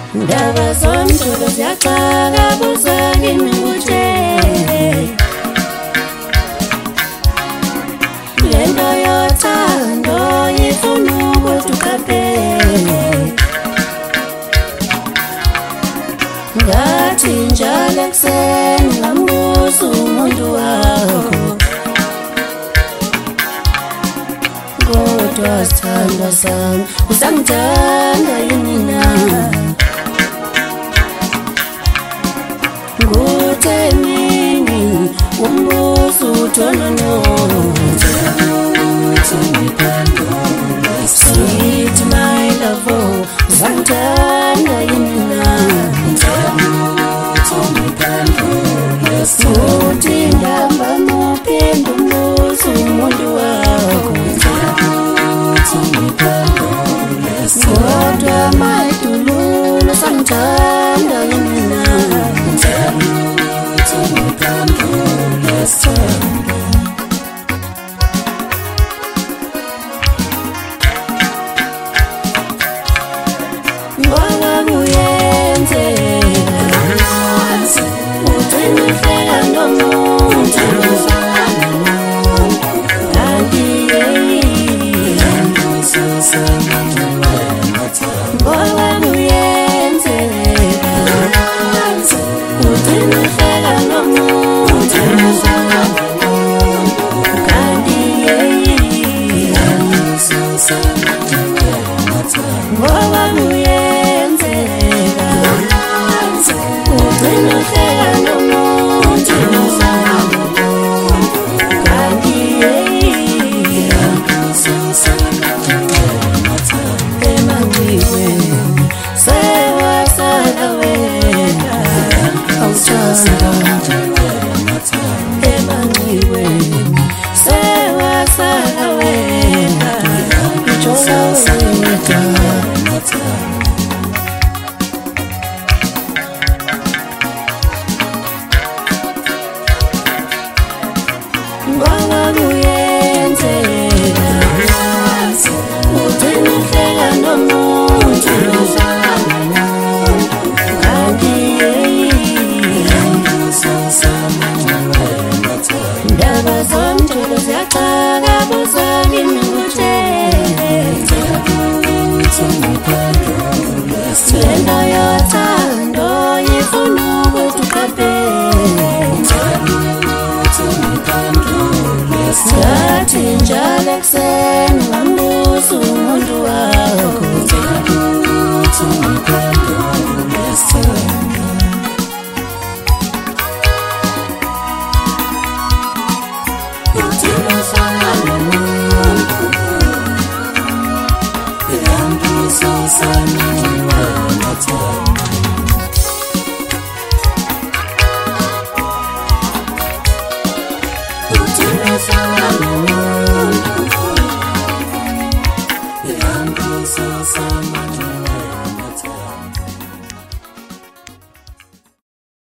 Ndaba zomculo ziyaqhakabuza kimi ukuthi lento yothando ifuna ukuthi uqaphele. Ngathi njalo ekuseni ngambuza umuntu wakho, kodwa sithandwa sami usangithanda yini na? Nguthemini umbuzo uthonano, sweet my love, usangithanda yini na? Uthi ngihamba muphinda umbuzo umuntu wakho, kodwa mayidululo usangithanda yini na? Ngoba kuyenzeka ugcine uhleka nomuntu, kanti ngoba kuyenzeka ugcine uhleka nomuntu, kanti ngoba kuyenzeka ugcine uhleka nomuntu, kanti emangcikweni sewasala wena awuthanda, emangcikweni sewasala wena ujola wedwa. Ngoba kuyenzeka ugcine uhleka nomuntu, kanti ndaba zomculo ziyaqhakabuza kimi ukuthi lento yothando ifuna ukuthi uqaphele. Ngathi njalo ekuseni ngambuza umuntu wakho, Some